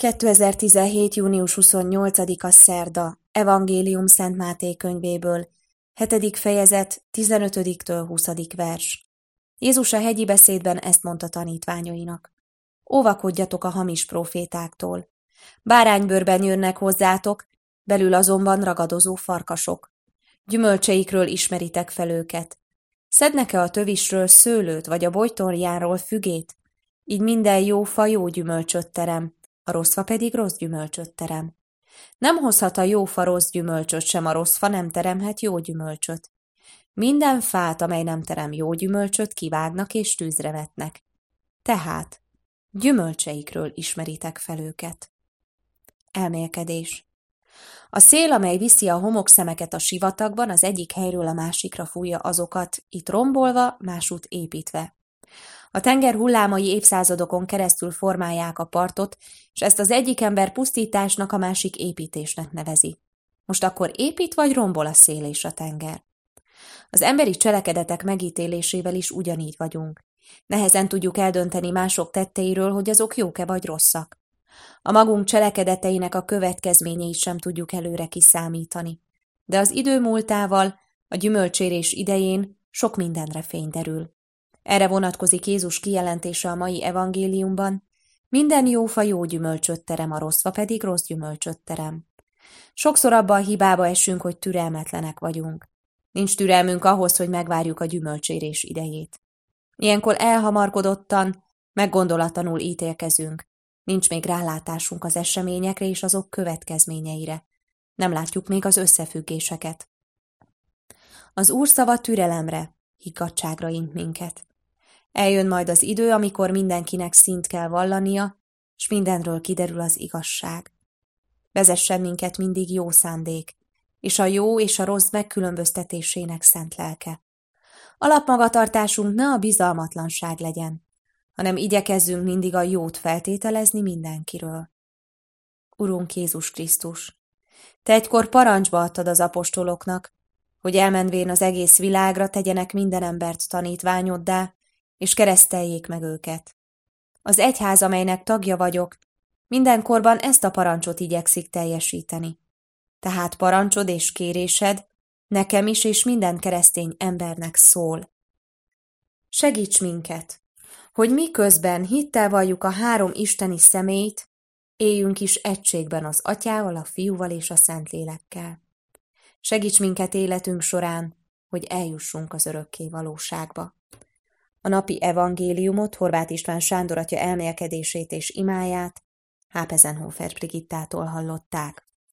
2017. június 28-a szerda, Evangélium Szent Máté könyvéből, 7. fejezet, 15-től 20. vers. Jézus a hegyi beszédben ezt mondta tanítványainak. Óvakodjatok a hamis prófétáktól. Báránybőrben jönnek hozzátok, belül azonban ragadozó farkasok. Gyümölcseikről ismeritek fel őket. Szednek-e a tövisről szőlőt, vagy a bojtorjáról fügét? Így minden jó fa jó gyümölcsöt terem, a rossz fa pedig rossz gyümölcsöt terem. Nem hozhat a jó fa rossz gyümölcsöt, sem a rossz fa nem teremhet jó gyümölcsöt. Minden fát, amely nem terem jó gyümölcsöt, kivágnak és tűzre vetnek. Tehát gyümölcseikről ismeritek fel őket. Elmélkedés. A szél, amely viszi a homokszemeket a sivatagban, az egyik helyről a másikra fújja azokat, itt rombolva, másút építve. A tenger hullámai évszázadokon keresztül formálják a partot, és ezt az egyik ember pusztításnak, a másik építésnek nevezi. Most akkor épít vagy rombol a szél és a tenger? Az emberi cselekedetek megítélésével is ugyanígy vagyunk. Nehezen tudjuk eldönteni mások tetteiről, hogy azok jók-e vagy rosszak. A magunk cselekedeteinek a következményeit sem tudjuk előre kiszámítani. De az idő múltával, a gyümölcsérés idején sok mindenre fény derül. Erre vonatkozik Jézus kijelentése a mai evangéliumban: minden jó fa jó gyümölcsöt terem, a rossz fa pedig rossz gyümölcsöt terem. Sokszor abba a hibába esünk, hogy türelmetlenek vagyunk. Nincs türelmünk ahhoz, hogy megvárjuk a gyümölcsérés idejét. Ilyenkor elhamarkodottan, meggondolatlanul ítélkezünk. Nincs még rálátásunk az eseményekre és azok következményeire. Nem látjuk még az összefüggéseket. Az Úr szava türelemre, higgadtságra int minket. Eljön majd az idő, amikor mindenkinek szint kell vallania, s mindenről kiderül az igazság. Vezessen minket mindig jó szándék, és a jó és a rossz megkülönböztetésének szent lelke. Alapmagatartásunk ne a bizalmatlanság legyen, hanem igyekezzünk mindig a jót feltételezni mindenkiről. Urunk Jézus Krisztus, Te egykor parancsba adtad az apostoloknak, hogy elmenvén az egész világra tegyenek minden embert tanítványoddá, és kereszteljék meg őket. Az egyház, amelynek tagja vagyok, mindenkorban ezt a parancsot igyekszik teljesíteni. Tehát parancsod és kérésed nekem is és minden keresztény embernek szól. Segíts minket, hogy miközben hittel valljuk a három isteni személyt, éljünk is egységben az Atyával, a Fiúval és a Szentlélekkel. Segíts minket életünk során, hogy eljussunk az örökké valóságba. A napi evangéliumot, Horváth István Sándor atya elmélkedését és imáját Hápezenhofer Brigittától hallották.